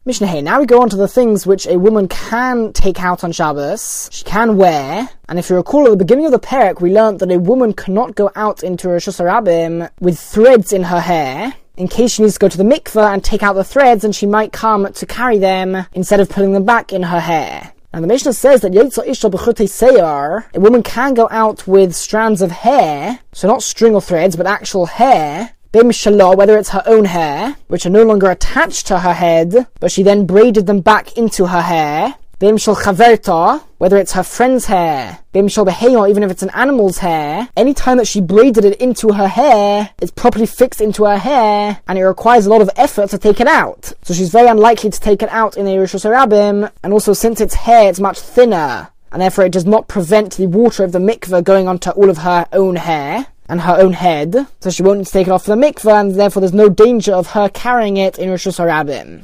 Mishnah Hey. Now we go on to the things which a woman can take out on Shabbos. She can wear. And if you recall, at the beginning of the perek, we learned that a woman cannot go out into Reshus HaRabim with threads in her hair, in case she needs to go to the mikveh and take out the threads, and she might come to carry them instead of putting them back in her hair. And the Mishnah says that a woman can go out with strands of hair, so not string or threads, but actual hair, whether it's her own hair, which are no longer attached to her head, but she then braided them back into her hair, whether it's her friend's hair, even if it's an animal's hair, anytime that she braided it into her hair, it's properly fixed into her hair, and it requires a lot of effort to take it out. So she's very unlikely to take it out in a Reshus HaRabim, and also since it's hair, it's much thinner, and therefore it does not prevent the water of the mikveh going onto all of her own hair and her own head, so she won't need to take it off for the mikveh, and therefore there's no danger of her carrying it in Reshus HaRabim.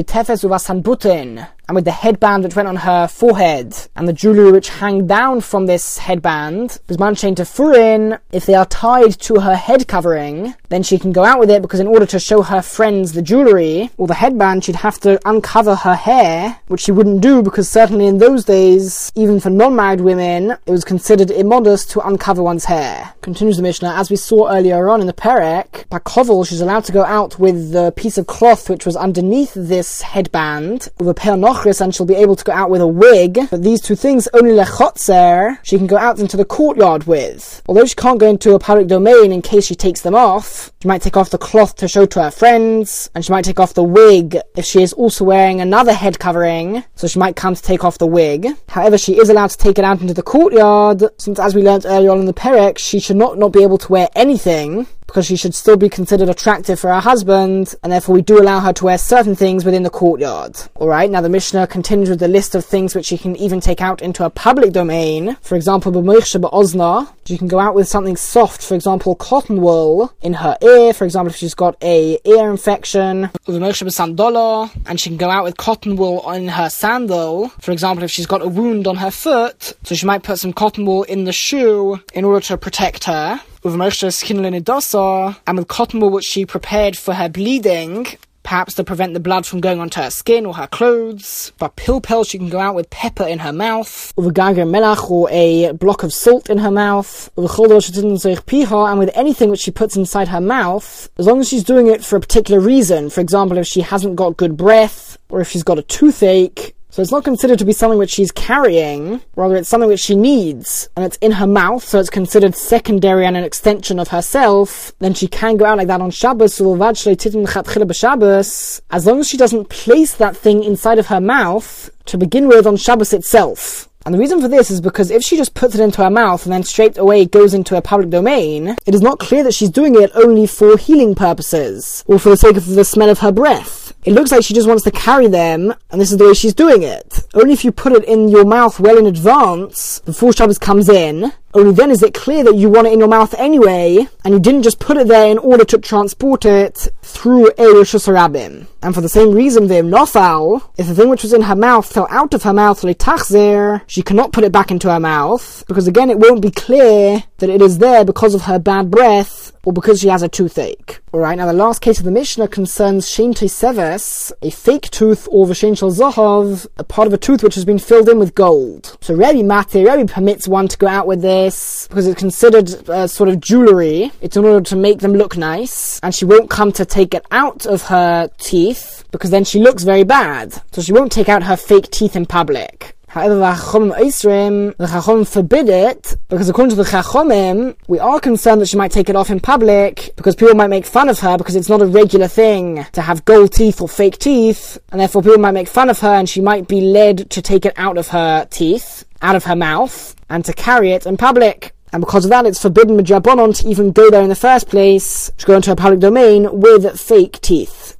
And with the headband which went on her forehead, and the jewelry which hang down from this headband, if they are tied to her head covering, then she can go out with it, because in order to show her friends the jewelry, or the headband, she'd have to uncover her hair, which she wouldn't do, because certainly in those days, even for non-married women, it was considered immodest to uncover one's hair. Continues the Mishnah, as we saw earlier on in the perek, Bakovel, she's allowed to go out with the piece of cloth which was underneath this headband, with a pear nochris, and she'll be able to go out with a wig. But these two things, only lechotzer, she can go out into the courtyard with. Although she can't go into a public domain in case she takes them off, she might take off the cloth to show to her friends, and she might take off the wig if she is also wearing another head covering, so she might come to take off the wig. However, she is allowed to take it out into the courtyard, since as we learnt earlier on in the perek, she should not be able to wear anything, because she should still be considered attractive for her husband, and therefore we do allow her to wear certain things within the courtyard. Alright, now the Mishnah continues with the list of things which she can even take out into a public domain. For example, b'moichshe ba'ozna, she can go out with something soft, for example, cotton wool in her ear, for example, if she's got a ear infection, b'moichshe b'sandola, and she can go out with cotton wool in her sandal, for example, if she's got a wound on her foot, so she might put some cotton wool in the shoe in order to protect her. And with cotton wool which she prepared for her bleeding, perhaps to prevent the blood from going onto her skin or her clothes. But pilpel, she can go out with pepper in her mouth, or a block of salt in her mouth, and with anything which she puts inside her mouth, as long as she's doing it for a particular reason. For example, if she hasn't got good breath, or if she's got a toothache. So it's not considered to be something which she's carrying, rather it's something which she needs, and it's in her mouth, so it's considered secondary and an extension of herself. Then she can go out like that on Shabbos, as long as she doesn't place that thing inside of her mouth to begin with on Shabbos itself. And the reason for this is because if she just puts it into her mouth and then straight away goes into a public domain, it is not clear that she's doing it only for healing purposes, or for the sake of the smell of her breath. It looks like she just wants to carry them, and this is the way she's doing it. Only if you put it in your mouth well in advance, before Shabbos comes in, only then is it clear that you want it in your mouth anyway, and you didn't just put it there in order to transport it through a Reshus HaRabim. And for the same reason, if the thing which was in her mouth fell out of her mouth, she cannot put it back into her mouth, because again it won't be clear that it is there because of her bad breath, or because she has a toothache. Alright, now the last case of the Mishnah concerns Shein Seves, a fake tooth, or V'shein Shel Zahav, a part of a tooth which has been filled in with gold. So Rabbi permits one to go out with this, because it's considered sort of jewelry. It's in order to make them look nice, and she won't come to take it out of her teeth, because then she looks very bad. So she won't take out her fake teeth in public. However, the Chachomim forbid it, because according to the Chachomim, we are concerned that she might take it off in public, because people might make fun of her, because it's not a regular thing to have gold teeth or fake teeth, and therefore people might make fun of her, and she might be led to take it out of her teeth, out of her mouth, and to carry it in public. And because of that, it's forbidden midrabanan to even go there in the first place, to go into a public domain with fake teeth.